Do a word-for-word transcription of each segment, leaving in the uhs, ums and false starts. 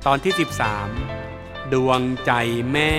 ตอนที่สิบสามดวงใจแม่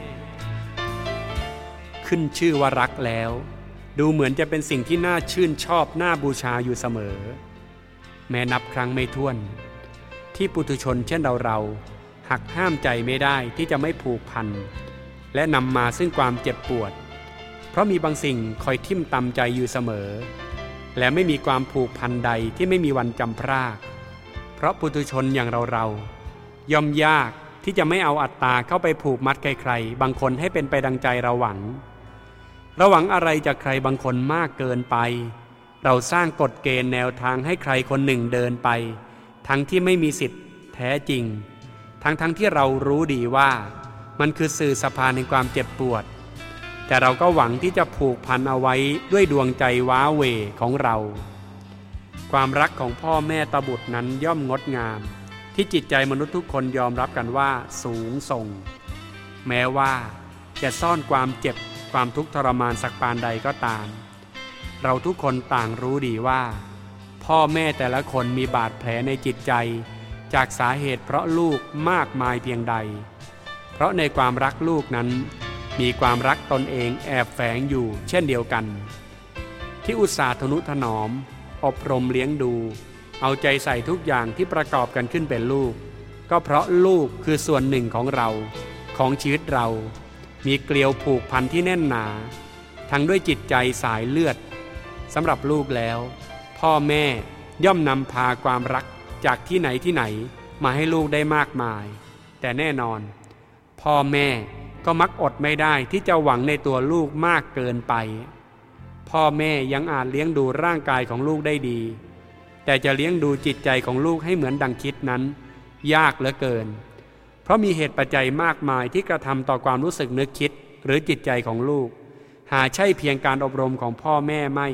ขึ้นชื่อว่ารักแล้วดูเหมือนจะเป็นสิ่งที่น่าชื่นชอบน่าบูชาอยู่เสมอแม้นับครั้งไม่ถ้วนที่ปุถุชนเช่นเราเราหักห้ามใจไม่ได้ที่จะไม่ผูกพันและนำมาซึ่งความเจ็บปวดเพราะมีบางสิ่งคอยทิ่มตำใจอยู่เสมอและไม่มีความผูกพันใดที่ไม่มีวันจำพรากเพราะปุถุชนอย่างเราเราย่อมยากที่จะไม่เอาอัตตาเข้าไปผูกมัดใครๆบางคนให้เป็นไปดังใจเราหวังเราหวังอะไรจากใครบางคนมากเกินไปเราสร้างกฎเกณฑ์แนวทางให้ใครคนหนึ่งเดินไปทั้งที่ไม่มีสิทธิ์แท้จริงทั้งทั้งที่เรารู้ดีว่ามันคือสื่อสะพานในความเจ็บปวดแต่เราก็หวังที่จะผูกพันเอาไว้ด้วยดวงใจว้าเหวของเราความรักของพ่อแม่ต่อบุตรนั้นย่อมงดงามที่จิตใจมนุษย์ทุกคนยอมรับกันว่าสูงส่งแม้ว่าจะซ่อนความเจ็บความทุกข์ทรมานสักปานใดก็ตามเราทุกคนต่างรู้ดีว่าพ่อแม่แต่ละคนมีบาดแผลในจิตใจจากสาเหตุเพราะลูกมากมายเพียงใดเพราะในความรักลูกนั้นมีความรักตนเองแอบแฝงอยู่เช่นเดียวกันที่อุตส่าห์ทนุถนอมอบรมเลี้ยงดูเอาใจใส่ทุกอย่างที่ประกอบกันขึ้นเป็นลูกก็เพราะลูกคือส่วนหนึ่งของเราของชีวิตเรามีเกลียวผูกพันที่แน่นหนาทั้งด้วยจิตใจสายเลือดสำหรับลูกแล้วพ่อแม่ย่อมนำพาความรักจากที่ไหนที่ไหนมาให้ลูกได้มากมายแต่แน่นอนพ่อแม่ก็มักอดไม่ได้ที่จะหวังในตัวลูกมากเกินไปพ่อแม่ยังอาจเลี้ยงดูร่างกายของลูกได้ดีแต่จะเลี้ยงดูจิตใจของลูกให้เหมือนดังคิดนั้นยากเหลือเกินเพราะมีเหตุปัจจัยมากมายที่กระทำต่อความรู้สึกนึกคิดหรือจิตใจของลูกหาใช่เพียงการอบรมของพ่อแม่ไม่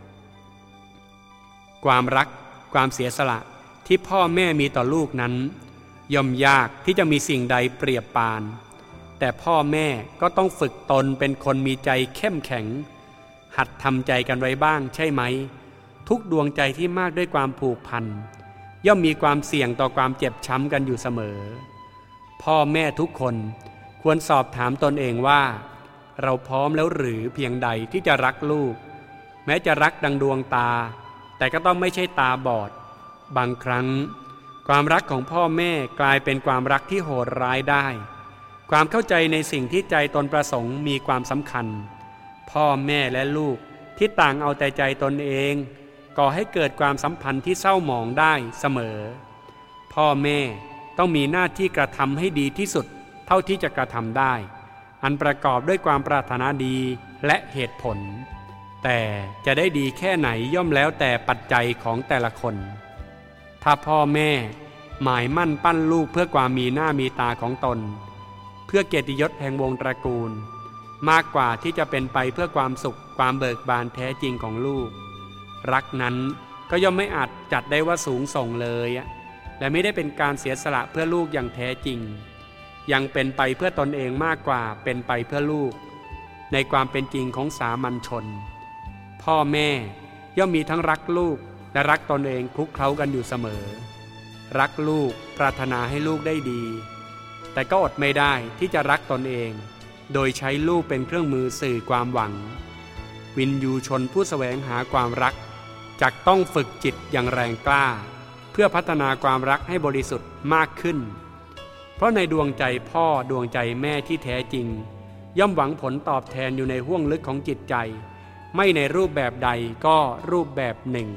ความรักความเสียสละที่พ่อแม่มีต่อลูกนั้นย่อมยากที่จะมีสิ่งใดเปรียบปานแต่พ่อแม่ก็ต้องฝึกตนเป็นคนมีใจเข้มแข็งหัดทำใจกันไว้บ้างใช่ไหมทุกดวงใจที่มากด้วยความผูกพันย่อมมีความเสี่ยงต่อความเจ็บช้ำกันอยู่เสมอพ่อแม่ทุกคนควรสอบถามตนเองว่าเราพร้อมแล้วหรือเพียงใดที่จะรักลูกแม้จะรักดังดวงตาแต่ก็ต้องไม่ใช่ตาบอดบางครั้งความรักของพ่อแม่กลายเป็นความรักที่โหดร้ายได้ความเข้าใจในสิ่งที่ใจตนประสงค์มีความสำคัญพ่อแม่และลูกที่ต่างเอาแต่ใจตนเองก่อให้เกิดความสัมพันธ์ที่เศร้าหมองได้เสมอพ่อแม่ต้องมีหน้าที่กระทำให้ดีที่สุดเท่าที่จะกระทำได้อันประกอบด้วยความปรารถนาดีและเหตุผลแต่จะได้ดีแค่ไหนย่อมแล้วแต่ปัจจัยของแต่ละคนถ้าพ่อแม่หมายมั่นปั้นลูกเพื่อความมีหน้ามีตาของตนเพื่อเกียรติยศแห่งวงตระกูลมากกว่าที่จะเป็นไปเพื่อความสุขความเบิกบานแท้จริงของลูกรักนั้นก็ย่อมไม่อาจจัดได้ว่าสูงส่งเลยและไม่ได้เป็นการเสียสละเพื่อลูกอย่างแท้จริงยังเป็นไปเพื่อตนเองมากกว่าเป็นไปเพื่อลูกในความเป็นจริงของสามัญชนพ่อแม่ย่อมมีทั้งรักลูกและรักตนเองคลุกเคล้ากันอยู่เสมอรักลูกปรารถนาให้ลูกได้ดีแต่ก็อดไม่ได้ที่จะรักตนเองโดยใช้ลูกเป็นเครื่องมือสื่อความหวังวินยูชนผู้แสวงหาความรักจักต้องฝึกจิตอย่างแรงกล้าเพื่อพัฒนาความรักให้บริสุทธิ์มากขึ้นเพราะในดวงใจพ่อดวงใจแม่ที่แท้จริงย่อมหวังผลตอบแทนอยู่ในห้วงลึกของจิตใจไม่ในรูปแบบใดก็รูปแบบหนึ่ง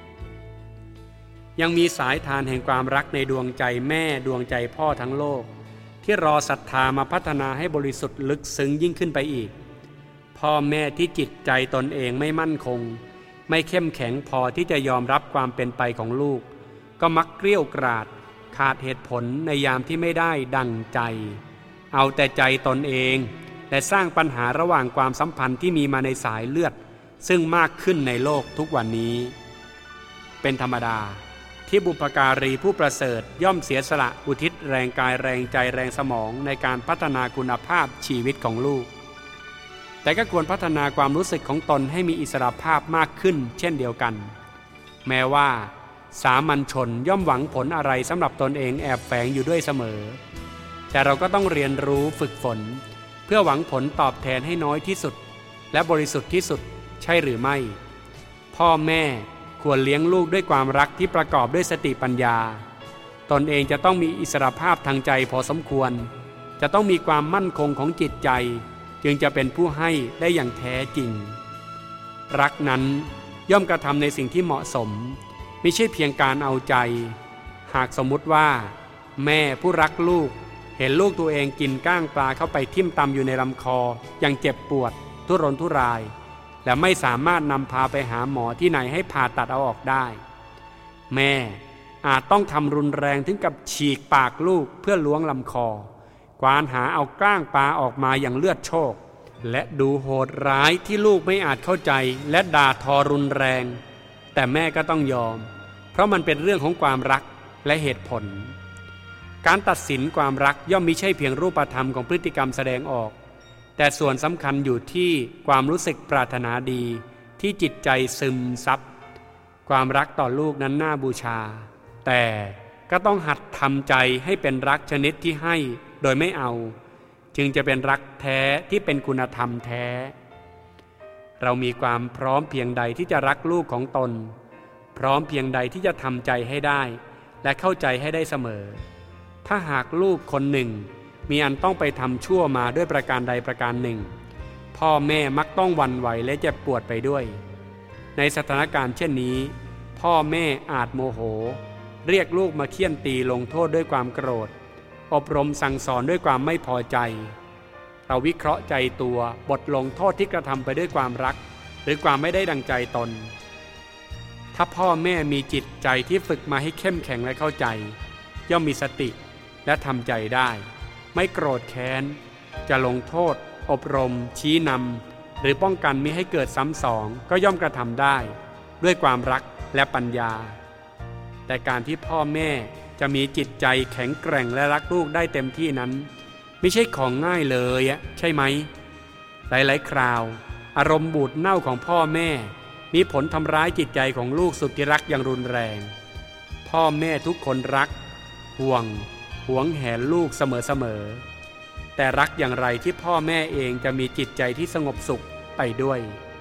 ยังมีสายทานแห่งความรักในดวงใจแม่ดวงใจพ่อทั้งโลกที่รอศรัทธามาพัฒนาให้บริสุทธิ์ลึกซึ้งยิ่งขึ้นไปอีกพ่อแม่ที่จิตใจตนเองไม่มั่นคงไม่เข้มแข็งพอที่จะยอมรับความเป็นไปของลูกก็มักเกรี้ยวกราดขาดเหตุผลในยามที่ไม่ได้ดังใจเอาแต่ใจตนเองและสร้างปัญหาระหว่างความสัมพันธ์ที่มีมาในสายเลือดซึ่งมากขึ้นในโลกทุกวันนี้เป็นธรรมดาที่บุพการีผู้ประเสริฐย่อมเสียสละอุทิศแรงกายแรงใจแรงสมองในการพัฒนาคุณภาพชีวิตของลูกแต่ก็ควรพัฒนาความรู้สึกของตนให้มีอิสรภาพมากขึ้นเช่นเดียวกันแม้ว่าสามัญชนย่อมหวังผลอะไรสำหรับตนเองแอบแฝงอยู่ด้วยเสมอแต่เราก็ต้องเรียนรู้ฝึกฝนเพื่อหวังผลตอบแทนให้น้อยที่สุดและบริสุทธิ์ที่สุดใช่หรือไม่พ่อแม่ควรเลี้ยงลูกด้วยความรักที่ประกอบด้วยสติปัญญาตนเองจะต้องมีอิสรภาพทางใจพอสมควรจะต้องมีความมั่นคงของจิตใจจึงจะเป็นผู้ให้ได้อย่างแท้จริงรักนั้นย่อมกระทำในสิ่งที่เหมาะสมไม่ใช่เพียงการเอาใจหากสมมุติว่าแม่ผู้รักลูกเห็นลูกตัวเองกินก้างปลาเข้าไปทิ่มตำอยู่ในลำคออย่างเจ็บปวดทุรนทุรายและไม่สามารถนำพาไปหาหมอที่ไหนให้ผ่าตัดเอาออกได้แม่อาจต้องทำรุนแรงถึงกับฉีกปากลูกเพื่อล้วงลำคอกวานหาเอาก้างปลาออกมาอย่างเลือดโชกและดูโหดร้ายที่ลูกไม่อาจเข้าใจและด่าทอรุนแรงแต่แม่ก็ต้องยอมเพราะมันเป็นเรื่องของความรักและเหตุผลการตัดสินความรักย่อมมิใช่เพียงรูปธรรมของพฤติกรรมแสดงออกแต่ส่วนสำคัญอยู่ที่ความรู้สึกปรารถนาดีที่จิตใจซึมซับความรักต่อลูกนั้นน่าบูชาแต่ก็ต้องหัดทำใจให้เป็นรักชนิดที่ให้โดยไม่เอาจึงจะเป็นรักแท้ที่เป็นคุณธรรมแท้เรามีความพร้อมเพียงใดที่จะรักลูกของตนพร้อมเพียงใดที่จะทำใจให้ได้และเข้าใจให้ได้เสมอถ้าหากลูกคนหนึ่งมีอันต้องไปทำชั่วมาด้วยประการใดประการหนึ่งพ่อแม่มักต้องหวั่นไหวและเจ็บปวดไปด้วยในสถานการณ์เช่นนี้พ่อแม่อาจโมโหเรียกลูกมาเฆี่ยนตีลงโทษด้วยความโกรธอบรมสั่งสอนด้วยความไม่พอใจเราวิเคราะห์ใจตัวบทลงโทษที่กระทำไปด้วยความรักหรือความไม่ได้ดังใจตนถ้าพ่อแม่มีจิตใจที่ฝึกมาให้เข้มแข็งและเข้าใจย่อมมีสติและทำใจได้ไม่โกรธแค้นจะลงโทษอบรมชี้นำหรือป้องกันมิให้เกิดซ้ำสองก็ย่อมกระทำได้ด้วยความรักและปัญญาแต่การที่พ่อแม่จะมีจิตใจแข็งแกร่งและรักลูกได้เต็มที่นั้นไม่ใช่ของง่ายเลยอะใช่ไหมหลายๆคราวอารมณ์บูดเน่าของพ่อแม่มีผลทำร้ายจิตใจของลูกสุดที่รักอย่างรุนแรงพ่อแม่ทุกคนรักห่วงหวงแหนลูกเสมอๆแต่รักอย่างไรที่พ่อแม่เองจะมีจิตใจที่สงบสุขไปด้วย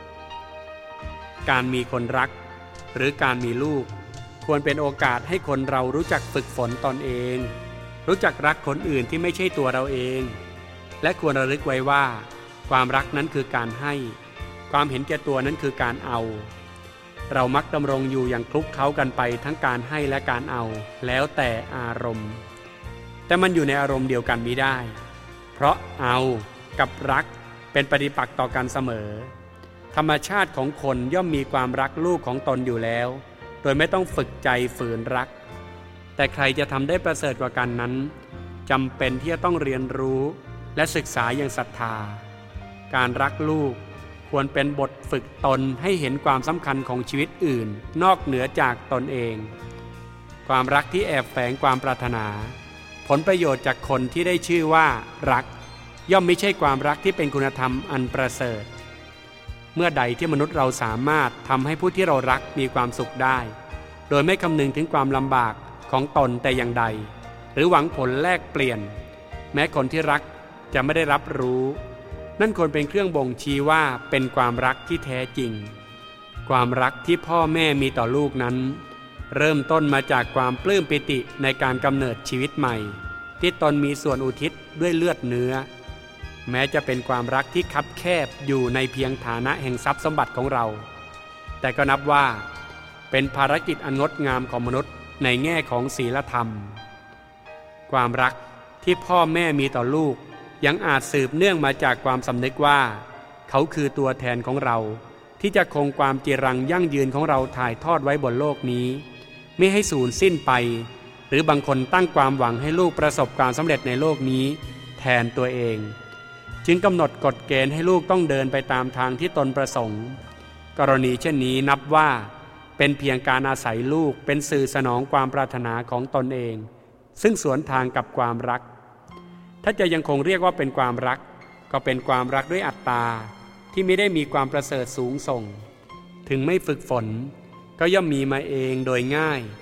การมีคนรักหรือการมีลูกควรเป็นโอกาสให้คนเรารู้จักฝึกฝนตนเองรู้จักรักคนอื่นที่ไม่ใช่ตัวเราเองและควรระลึกไว้ว่าความรักนั้นคือการให้ความเห็นแก่ตัวนั้นคือการเอาเรามักดำรงอยู่อย่างคลุกเคล้ากันไปทั้งการให้และการเอาแล้วแต่อารมณ์แต่มันอยู่ในอารมณ์เดียวกันมิได้เพราะเอากับรักเป็นปฏิปักษ์ต่อกันเสมอธรรมชาติของคนย่อมมีความรักลูกของตนอยู่แล้วโดยไม่ต้องฝึกใจฝืนรักแต่ใครจะทำได้ประเสริฐกว่ากันนั้นจำเป็นที่จะต้องเรียนรู้และศึกษาอย่างศรัทธาการรักลูกควรเป็นบทฝึกตนให้เห็นความสำคัญของชีวิตอื่นนอกเหนือจากตนเองความรักที่แอบแฝงความปรารถนาผลประโยชน์จากคนที่ได้ชื่อว่ารักย่อมไม่ใช่ความรักที่เป็นคุณธรรมอันประเสริฐเมื่อใดที่มนุษย์เราสามารถทำให้ผู้ที่เรารักมีความสุขได้โดยไม่คำนึงถึงความลำบากของตนแต่อย่างใดหรือหวังผลแลกเปลี่ยนแม้คนที่รักจะไม่ได้รับรู้นั่นควรเป็นเครื่องบ่งชี้ว่าเป็นความรักที่แท้จริงความรักที่พ่อแม่มีต่อลูกนั้นเริ่มต้นมาจากความปลื้มปิติในการกำเนิดชีวิตใหม่ที่ตนมีส่วนอุทิศด้วยเลือดเนื้อแม้จะเป็นความรักที่คับแคบอยู่ในเพียงฐานะแห่งทรัพย์สมบัติของเราแต่ก็นับว่าเป็นภารกิจอันงดงามของมนุษย์ในแง่ของศีลธรรมความรักที่พ่อแม่มีต่อลูกยังอาจสืบเนื่องมาจากความสำนึกว่าเขาคือตัวแทนของเราที่จะคงความจีรังยั่งยืนของเราถ่ายทอดไว้บนโลกนี้ไม่ให้สูญสิ้นไปหรือบางคนตั้งความหวังให้ลูกประสบความสำเร็จในโลกนี้แทนตัวเองจึงกำหนดกฎเกณฑ์ให้ลูกต้องเดินไปตามทางที่ตนประสงค์กรณีเช่นนี้นับว่าเป็นเพียงการอาศัยลูกเป็นสื่อสนองความปรารถนาของตนเองซึ่งสวนทางกับความรักถ้าจะยังคงเรียกว่าเป็นความรักก็เป็นความรักด้วยอัตตาที่ไม่ได้มีความประเสริฐสูงส่งถึงไม่ฝึกฝนก็ย่อมมีมาเองโดยง่าย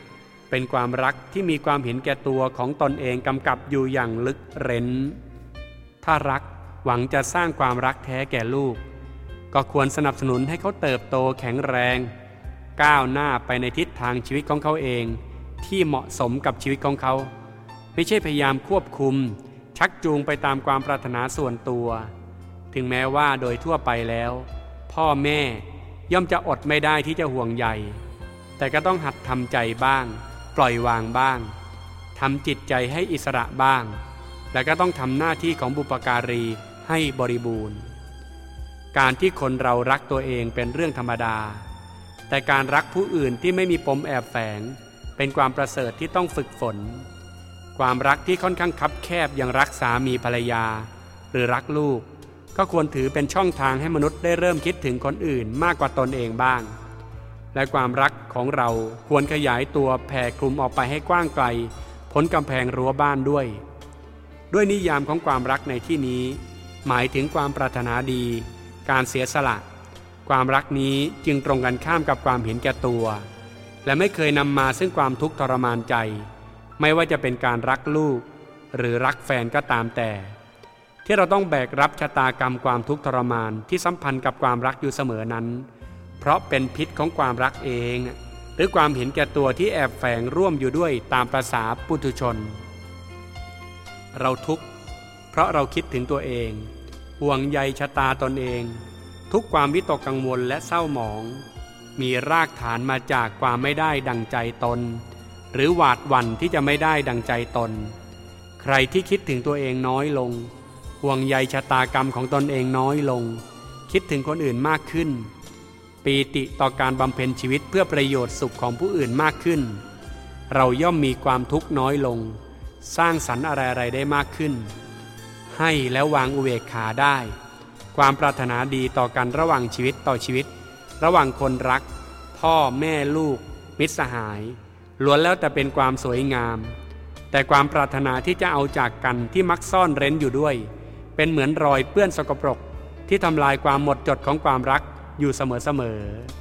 เป็นความรักที่มีความเห็นแก่ตัวของตนเองกำกับอยู่อย่างลึกเร้นถ้ารักหวังจะสร้างความรักแท้แก่ลูกก็ควรสนับสนุนให้เขาเติบโตแข็งแรงก้าวหน้าไปในทิศทางชีวิตของเขาเองที่เหมาะสมกับชีวิตของเขาไม่ใช่พยายามควบคุมชักจูงไปตามความปรารถนาส่วนตัวถึงแม้ว่าโดยทั่วไปแล้วพ่อแม่ย่อมจะอดไม่ได้ที่จะห่วงใยแต่ก็ต้องหัดทำใจบ้างปล่อยวางบ้างทำจิตใจให้อิสระบ้างและก็ต้องทำหน้าที่ของบุปการีให้บริบูรณ์การที่คนเรารักตัวเองเป็นเรื่องธรรมดาแต่การรักผู้อื่นที่ไม่มีปมแอบแฝงเป็นความประเสริฐที่ต้องฝึกฝนความรักที่ค่อนข้างคับแคบอย่างรักสามีภรรยาหรือรักลูกก็ควรถือเป็นช่องทางให้มนุษย์ได้เริ่มคิดถึงคนอื่นมากกว่าตนเองบ้างและความรักของเราควรขยายตัวแผ่คลุมออกไปให้กว้างไกลพ้นกำแพงรั้วบ้านด้วยด้วยนิยามของความรักในที่นี้หมายถึงความปรารถนาดีการเสียสละความรักนี้จึงตรงกันข้ามกับความเห็นแก่ตัวและไม่เคยนำมาซึ่งความทุกข์ทรมานใจไม่ว่าจะเป็นการรักลูกหรือรักแฟนก็ตามแต่ที่เราต้องแบกรับชะตากรรมความทุกข์ทรมานที่สัมพันธ์กับความรักอยู่เสมอนั้นเพราะเป็นพิษของความรักเองหรือความเห็นแก่ตัวที่แอบแฝงร่วมอยู่ด้วยตามประสาปุถุชนเราทุกข์เพราะเราคิดถึงตัวเองห่วงใยชะตาตนเองทุกความวิตกกังวลและเศร้าหมองมีรากฐานมาจากความไม่ได้ดังใจตนหรือหวาดหวั่นที่จะไม่ได้ดังใจตนใครที่คิดถึงตัวเองน้อยลงห่วงใยชะตากรรมของตนเองน้อยลงคิดถึงคนอื่นมากขึ้นปีติต่อการบำเพ็ญชีวิตเพื่อประโยชน์สุขของผู้อื่นมากขึ้นเราย่อมมีความทุกข์น้อยลงสร้างสรรค์อะไรๆได้มากขึ้นให้แล้ววางอุเบกขาได้ความปรารถนาดีต่อกันระหว่างชีวิตต่อชีวิตระหว่างคนรักพ่อแม่ลูกมิตรสหายล้วนแล้วแต่เป็นความสวยงามแต่ความปรารถนาที่จะเอาจากกันที่มักซ่อนเร้นอยู่ด้วยเป็นเหมือนรอยเปื้อนสกปรกที่ทำลายความหมดจดของความรักอยู่เสมอๆ